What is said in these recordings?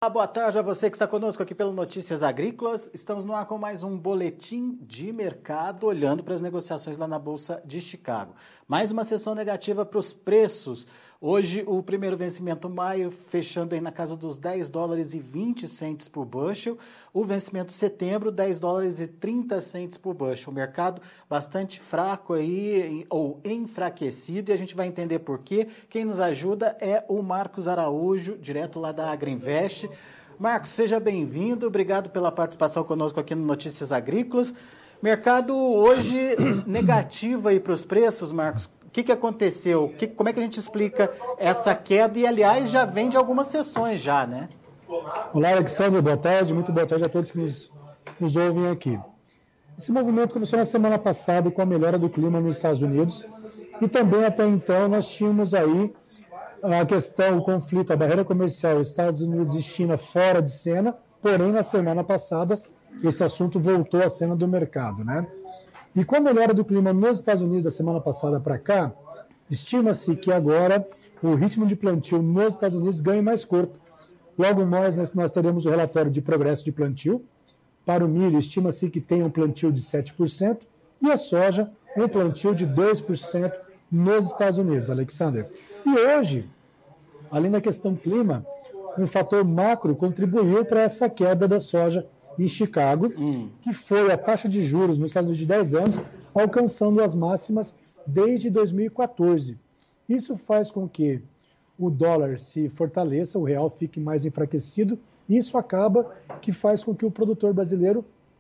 Boa tarde a você que está conosco aqui pelo Notícias Agrícolas. Estamos no ar com mais um boletim de mercado, olhando para as negociações lá na Bolsa de Chicago. Mais uma sessão negativa para os preços. Hoje, o primeiro vencimento maio fechando aí na casa dos $10,20 por bushel. O vencimento setembro, $10,30 por bushel. O mercado bastante fraco aí, ou enfraquecido, e a gente vai entender por quê. Quem nos ajuda é o Marcos Araújo, direto lá da Agrinvest. Marcos, seja bem-vindo. Obrigado pela participação conosco aqui no Notícias Agrícolas. Mercado hoje negativo aí para os preços, Marcos. O que aconteceu? Como é que a gente explica essa queda? E, aliás, já vem de algumas sessões já, né? Olá, Alexandre. Boa tarde. Muito boa tarde a todos que nos ouvem aqui. Esse movimento começou na semana passada com a melhora do clima nos Estados Unidos. E também, até então, nós tínhamos aí a questão, o conflito, a barreira comercial Estados Unidos e China fora de cena. Porém, na semana passada, esse assunto voltou à cena do mercado, né? E com a melhora do clima nos Estados Unidos da semana passada para cá, estima-se que agora o ritmo de plantio nos Estados Unidos ganhe mais corpo. Logo mais nós teremos o relatório de progresso de plantio. Para o milho, estima-se que tenha um plantio de 7% e a soja um plantio de 2% nos Estados Unidos, Alexander. E hoje, além da questão clima, um fator macro contribuiu para essa queda da soja em Chicago, que foi a taxa de juros nos Estados Unidos de 10 anos, alcançando as máximas desde 2014. Isso faz com que o dólar se fortaleça, o real fique mais enfraquecido, e isso acaba que faz com que o produtor brasileiro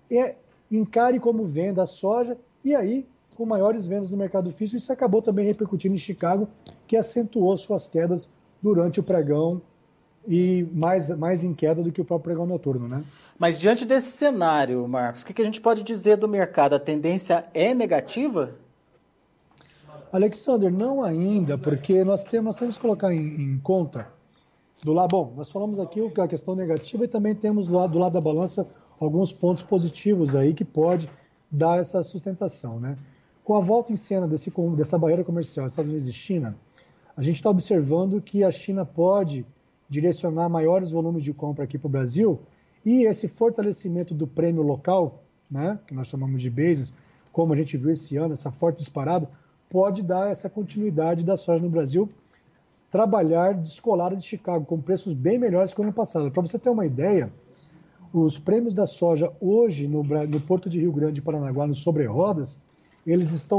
encare como venda a soja, e aí, com maiores vendas no mercado físico, isso acabou também repercutindo em Chicago, que acentuou suas quedas durante o pregão, e mais em queda do que o próprio pregão noturno, né? Mas diante desse cenário, Marcos, o que a gente pode dizer do mercado? A tendência é negativa? Alexander, não ainda, porque nós temos que colocar em conta do lado. Bom, nós falamos aqui a questão negativa e também temos do lado da balança alguns pontos positivos aí que pode dar essa sustentação, né? Com a volta em cena dessa barreira comercial Estados Unidos e China, a gente está observando que a China pode direcionar maiores volumes de compra aqui para o Brasil, e esse fortalecimento do prêmio local, né, que nós chamamos de bases, como a gente viu esse ano, essa forte disparada, pode dar essa continuidade da soja no Brasil, trabalhar descolada de Chicago, com preços bem melhores que o ano passado. Para você ter uma ideia, os prêmios da soja hoje no Porto de Rio Grande, Paranaguá, no Sobre Rodas, eles estão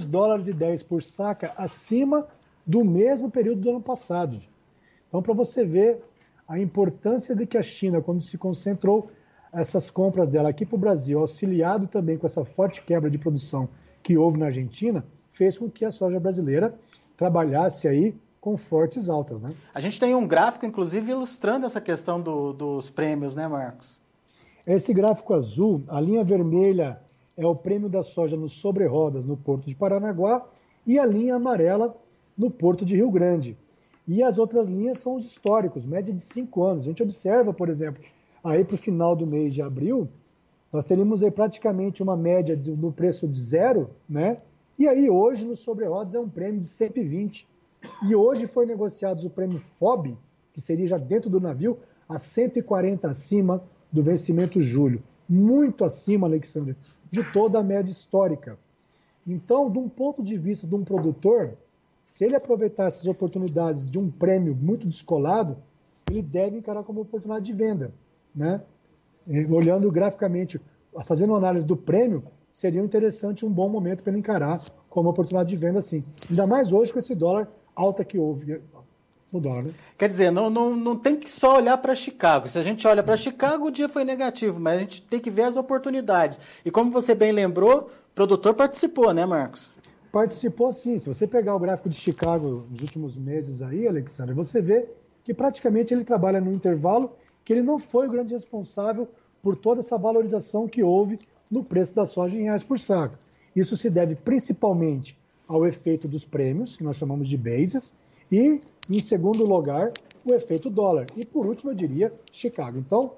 $2,10 por saca acima do mesmo período do ano passado. Então, para você ver a importância de que a China, quando se concentrou essas compras dela aqui para o Brasil, auxiliado também com essa forte quebra de produção que houve na Argentina, fez com que a soja brasileira trabalhasse aí com fortes altas, né? A gente tem um gráfico, inclusive, ilustrando essa questão dos prêmios, né, Marcos? Esse gráfico azul, a linha vermelha é o prêmio da soja no Sobre Rodas, no Porto de Paranaguá, e a linha amarela no Porto de Rio Grande. E as outras linhas são os históricos, média de 5 anos. A gente observa, por exemplo, aí para o final do mês de abril, nós teríamos aí praticamente uma média no preço de 0, né? E aí hoje no Sobre Rodas é um prêmio de 120. E hoje foi negociado o prêmio FOB, que seria já dentro do navio, a 140 acima do vencimento julho. Muito acima, Alexandre, de toda a média histórica. Então, de um ponto de vista de um produtor, se ele aproveitar essas oportunidades de um prêmio muito descolado, ele deve encarar como oportunidade de venda, né? Olhando graficamente, fazendo uma análise do prêmio, seria interessante, um bom momento para ele encarar como oportunidade de venda, sim. Ainda mais hoje com esse dólar alta que houve no dólar, né? Quer dizer, não tem que só olhar para Chicago. Se a gente olha para Chicago, o dia foi negativo, mas a gente tem que ver as oportunidades. E como você bem lembrou, o produtor participou, né, Marcos? Participou sim. Se você pegar o gráfico de Chicago nos últimos meses aí, Alexandre, você vê que praticamente ele trabalha num intervalo que ele não foi o grande responsável por toda essa valorização que houve no preço da soja em reais por saco. Isso se deve principalmente ao efeito dos prêmios, que nós chamamos de bases, e, em segundo lugar, o efeito dólar. E, por último, eu diria Chicago. Então,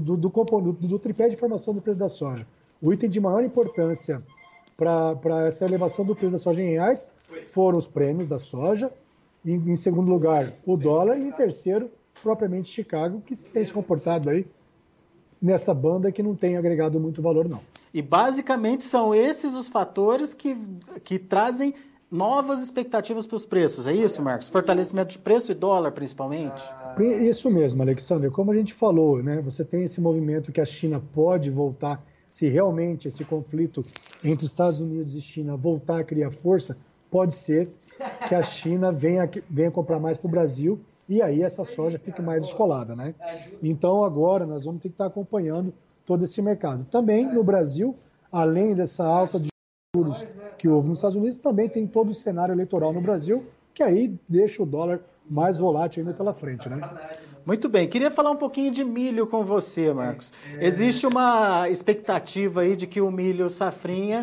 do tripé de formação do preço da soja, o item de maior importância para essa elevação do preço da soja em reais foram os prêmios da soja, em segundo lugar, o dólar, e em terceiro, propriamente Chicago, que tem se comportado aí nessa banda que não tem agregado muito valor, não. E basicamente são esses os fatores que trazem novas expectativas para os preços, é isso, Marcos? Fortalecimento de preço e dólar, principalmente? Isso mesmo, Alexandre. Como a gente falou, né, você tem esse movimento que a China pode voltar, se realmente esse conflito entre Estados Unidos e China voltar a criar força, pode ser que a China venha comprar mais para o Brasil e aí essa soja fique mais descolada, né? Então agora nós vamos ter que estar acompanhando todo esse mercado. Também no Brasil, além dessa alta de juros que houve nos Estados Unidos, também tem todo o cenário eleitoral no Brasil, que aí deixa o dólar mais volátil ainda pela frente, né? Muito bem, queria falar um pouquinho de milho com você, Marcos. Existe uma expectativa aí de que o milho safrinha,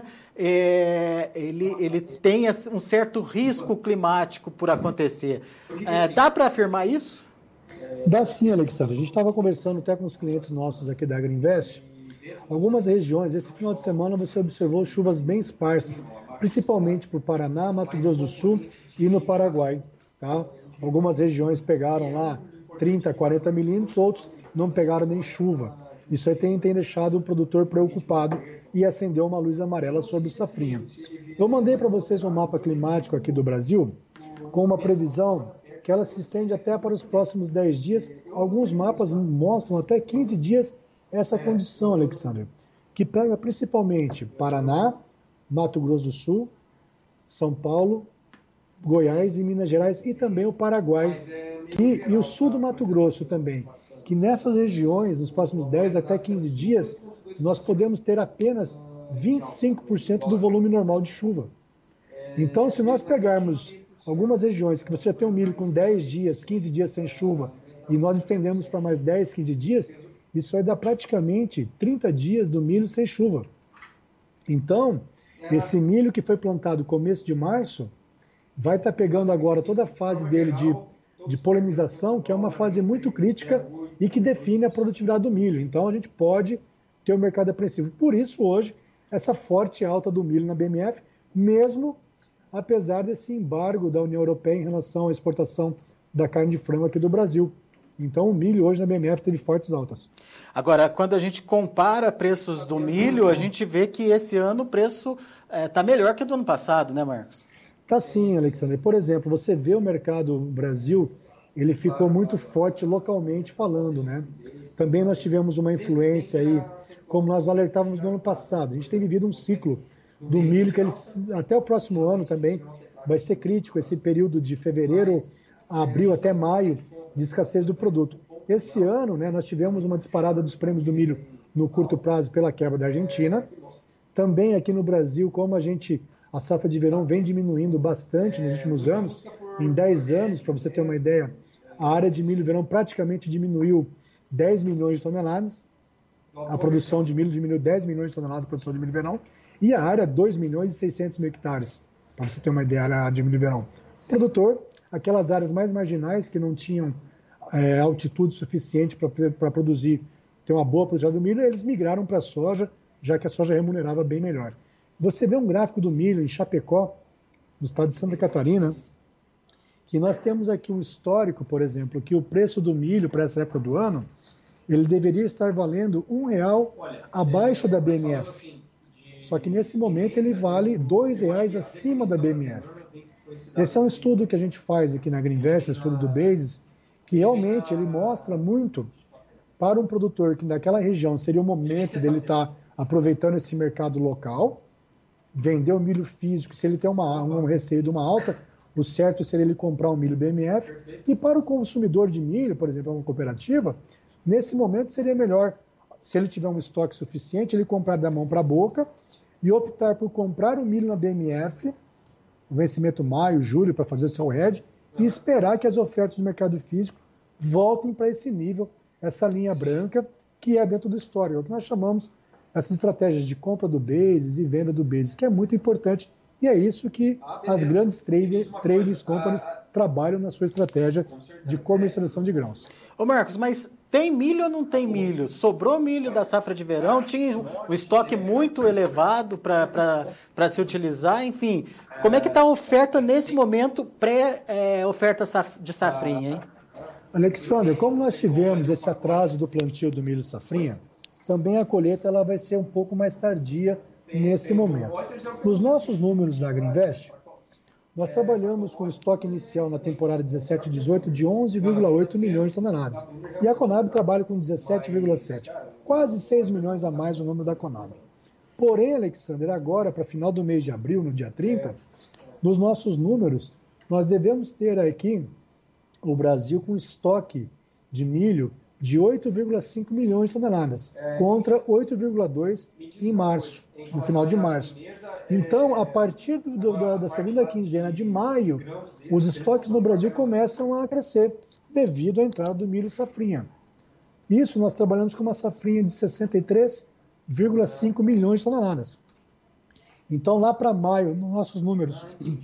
ele tenha um certo risco climático por acontecer. Dá para afirmar isso? Dá sim, Alexandre. A gente estava conversando até com os clientes nossos aqui da Agriinvest. Algumas regiões, esse final de semana você observou chuvas bem esparsas, principalmente para o Paraná, Mato Grosso do Sul e no Paraguai. Tá? Algumas regiões pegaram lá 30, 40 milímetros, outros não pegaram nem chuva. Isso aí tem deixado o produtor preocupado e acendeu uma luz amarela sobre o safrinha. Eu mandei para vocês um mapa climático aqui do Brasil, com uma previsão que ela se estende até para os próximos 10 dias. Alguns mapas mostram até 15 dias essa condição, Alexandre, que pega principalmente Paraná, Mato Grosso do Sul, São Paulo, Goiás e Minas Gerais e também o Paraguai e o sul do Mato Grosso também, que nessas regiões, nos próximos 10 até 15 dias, nós podemos ter apenas 25% do volume normal de chuva. Então, se nós pegarmos algumas regiões que você já tem um milho com 10 dias, 15 dias sem chuva, e nós estendemos para mais 10, 15 dias, isso vai dar praticamente 30 dias do milho sem chuva. Então, esse milho que foi plantado no começo de março, vai estar pegando agora toda a fase dele de polinização, que é uma fase muito crítica e que define a produtividade do milho. Então, a gente pode ter um mercado apreensivo. Por isso, hoje, essa forte alta do milho na BMF, mesmo apesar desse embargo da União Europeia em relação à exportação da carne de frango aqui do Brasil. Então, o milho hoje na BMF teve fortes altas. Agora, quando a gente compara preços do milho, a gente vê que esse ano o preço está melhor que do ano passado, né, Marcos? Tá sim, Alexandre. Por exemplo, você vê o mercado Brasil, ele ficou muito forte localmente falando, né? Também nós tivemos uma influência aí, como nós alertávamos no ano passado. A gente tem vivido um ciclo do milho que até o próximo ano também vai ser crítico, esse período de fevereiro a abril até maio de escassez do produto. Esse ano, né, nós tivemos uma disparada dos prêmios do milho no curto prazo pela quebra da Argentina. Também aqui no Brasil, como a safra de verão vem diminuindo bastante nos últimos anos, em 10 anos, para você ter uma ideia, a área de milho verão praticamente diminuiu 10 milhões de toneladas, a produção de milho diminuiu 10 milhões de toneladas de produção de milho verão, e a área 2 milhões e 600 mil hectares, para você ter uma ideia, a área de milho verão. O produtor, aquelas áreas mais marginais que não tinham altitude suficiente para produzir, ter uma boa produção do milho, eles migraram para a soja, já que a soja remunerava bem melhor. Você vê um gráfico do milho em Chapecó, no estado de Santa Catarina, que nós temos aqui um histórico, por exemplo, que o preço do milho para essa época do ano, ele deveria estar valendo R$1 abaixo da BMF. Só que nesse momento ele vale R$2 acima da BMF. Esse é um estudo que a gente faz aqui na Agriinvest, o estudo do Basis, que realmente ele mostra muito para um produtor que naquela região seria o momento dele estar aproveitando esse mercado local, vender o milho físico, se ele tem um receio de uma alta, o certo seria ele comprar um milho BMF. E para o consumidor de milho, por exemplo, uma cooperativa, nesse momento seria melhor, se ele tiver um estoque suficiente, ele comprar da mão para a boca e optar por comprar o milho na BMF, o vencimento maio, julho, para fazer o seu hedge, e esperar que as ofertas do mercado físico voltem para esse nível, essa linha branca, que é dentro do histórico, o que nós chamamos essas estratégias de compra do Basis e venda do Basis, que é muito importante, e é isso que as grandes traders companies trabalham na sua estratégia de comercialização de grãos. Ô Marcos, mas tem milho ou não tem milho? Sobrou milho da safra de verão, tinha um estoque muito elevado para se utilizar, enfim. Como é que está a oferta nesse momento, pré-oferta de safrinha, hein? Alexandre, como nós tivemos esse atraso do plantio do milho safrinha, também a colheita ela vai ser um pouco mais tardia nesse momento. Nos nossos números da Agrinvest, nós trabalhamos com estoque inicial na temporada 17/18 de 11,8 milhões de toneladas. E a Conab trabalha com 17,7, quase 6 milhões a mais o número da Conab. Porém, Alexandre, agora, para final do mês de abril, no dia 30, nos nossos números, nós devemos ter aqui o Brasil com estoque de milho de 8,5 milhões de toneladas, contra 8,2 em março, no final de março. Então, a partir da segunda quinzena de maio, os estoques no Brasil começam a crescer, devido à entrada do milho safrinha. Isso nós trabalhamos com uma safrinha de 63,5 milhões de toneladas. Então, lá para maio, nos nossos números,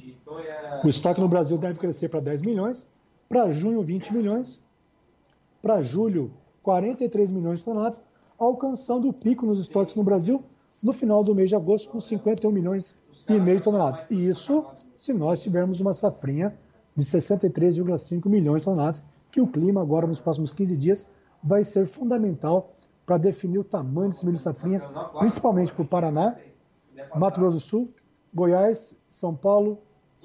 o estoque no Brasil deve crescer para 10 milhões, para junho, 20 milhões, para julho, 43 milhões de toneladas, alcançando o pico nos estoques no Brasil no final do mês de agosto com 51 milhões e meio de toneladas. E isso se nós tivermos uma safrinha de 63,5 milhões de toneladas, que o clima agora nos próximos 15 dias vai ser fundamental para definir o tamanho desse milho safrinha, principalmente para o Paraná, Mato Grosso do Sul, Goiás, São Paulo.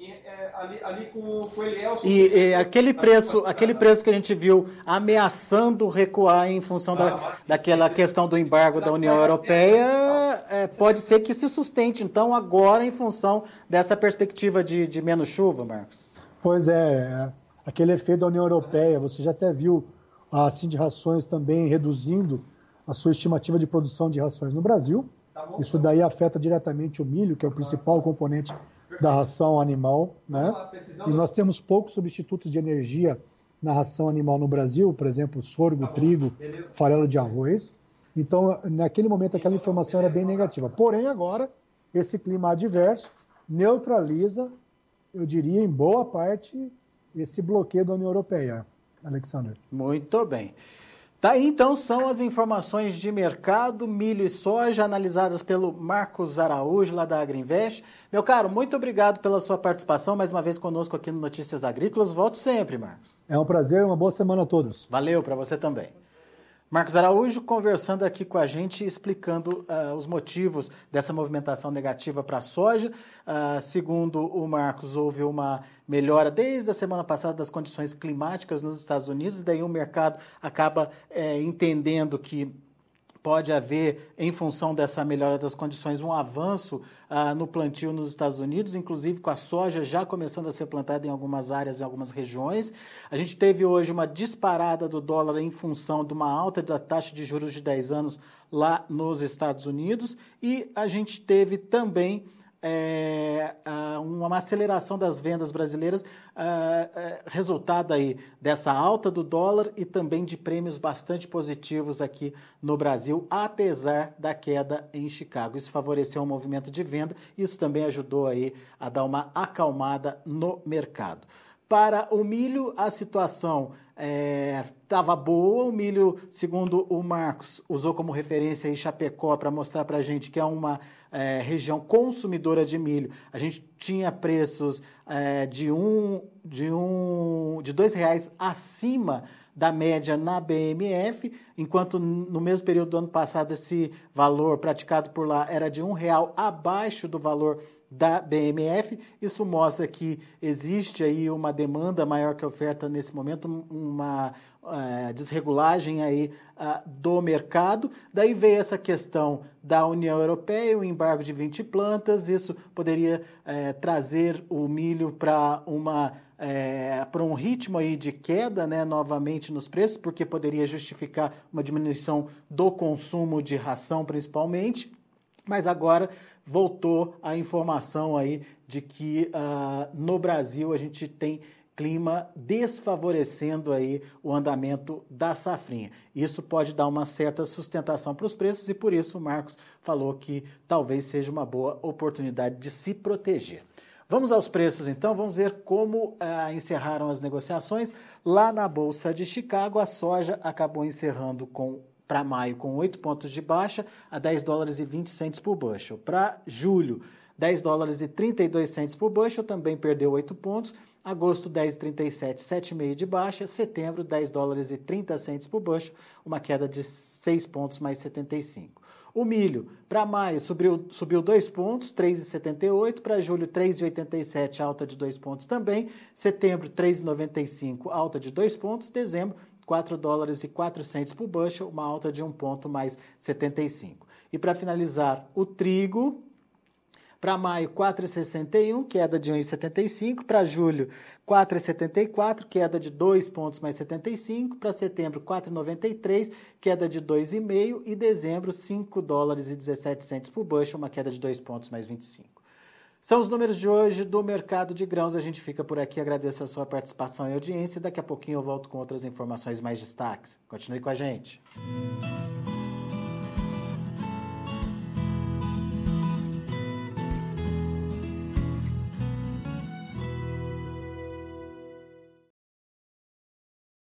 Ali com o Elielson. E aquele preço que a gente viu ameaçando recuar em função daquela questão do embargo da União Europeia, pode ser que se sustente, então, agora em função dessa perspectiva de menos chuva, Marcos? Pois é, aquele efeito da União Europeia, você já até viu a Sind Rações também reduzindo a sua estimativa de produção de rações no Brasil. Isso daí afeta diretamente o milho, que é o principal componente da ração animal, né? E nós temos poucos substitutos de energia na ração animal no Brasil, por exemplo, sorgo, trigo, farelo de arroz. Então, naquele momento, aquela informação era bem negativa. Porém, agora, esse clima adverso neutraliza, eu diria, em boa parte, esse bloqueio da União Europeia. Alexandre. Muito bem. Tá aí, então, são as informações de mercado, milho e soja, analisadas pelo Marcos Araújo, lá da Agrinvest. Meu caro, muito obrigado pela sua participação, mais uma vez conosco aqui no Notícias Agrícolas. Volte sempre, Marcos. É um prazer, uma boa semana a todos. Valeu, para você também. Marcos Araújo conversando aqui com a gente, explicando os motivos dessa movimentação negativa para a soja. Segundo o Marcos, houve uma melhora desde a semana passada das condições climáticas nos Estados Unidos, e daí o mercado acaba entendendo que pode haver, em função dessa melhora das condições, um avanço no plantio nos Estados Unidos, inclusive com a soja já começando a ser plantada em algumas áreas, em algumas regiões. A gente teve hoje uma disparada do dólar em função de uma alta da taxa de juros de 10 anos lá nos Estados Unidos, e a gente teve também uma aceleração das vendas brasileiras, resultado aí dessa alta do dólar e também de prêmios bastante positivos aqui no Brasil, apesar da queda em Chicago. Isso favoreceu o movimento de venda, isso também ajudou aí a dar uma acalmada no mercado. Para o milho, a situação estava boa. O milho, segundo o Marcos, usou como referência aí Chapecó para mostrar para a gente que é uma região consumidora de milho. A gente tinha preços de R$2 acima da média na BMF, enquanto no mesmo período do ano passado esse valor praticado por lá era de R$1 abaixo do valor da BMF. Isso mostra que existe aí uma demanda maior que a oferta nesse momento, uma desregulagem aí do mercado. Daí veio essa questão da União Europeia, o embargo de 20 plantas. Isso poderia trazer o milho para um ritmo aí de queda, né, novamente nos preços, porque poderia justificar uma diminuição do consumo de ração, principalmente. Mas agora voltou a informação aí de que no Brasil a gente tem clima desfavorecendo aí o andamento da safrinha. Isso pode dar uma certa sustentação para os preços, e por isso o Marcos falou que talvez seja uma boa oportunidade de se proteger. Vamos aos preços, então. Vamos ver como encerraram as negociações. Lá na Bolsa de Chicago, a soja acabou encerrando para maio com 8 pontos de baixa a $10,20 por bushel. Para julho, $10,32 por bushel, também perdeu 8 pontos. Agosto, 10,37, 7,5 de baixa. Setembro, 10 dólares e 30 centes por bushel, uma queda de 6 pontos mais 75. O milho, para maio, subiu 2 pontos, 3,78. Para julho, 3,87, alta de 2 pontos também. Setembro, 3,95, alta de 2 pontos. Dezembro, 4 dólares e 4 centes por bushel, uma alta de 1 ponto mais 75. E para finalizar, o trigo, para maio, 4,61, queda de 1,75. Para julho, 4,74, queda de 2 pontos mais 75. Para setembro, 4,93, queda de 2,5. E dezembro, 5 dólares e 17 centes por bushel, uma queda de 2 pontos mais 25. São os números de hoje do mercado de grãos. A gente fica por aqui. Agradeço a sua participação e audiência. Daqui a pouquinho eu volto com outras informações mais destaques. Continue com a gente.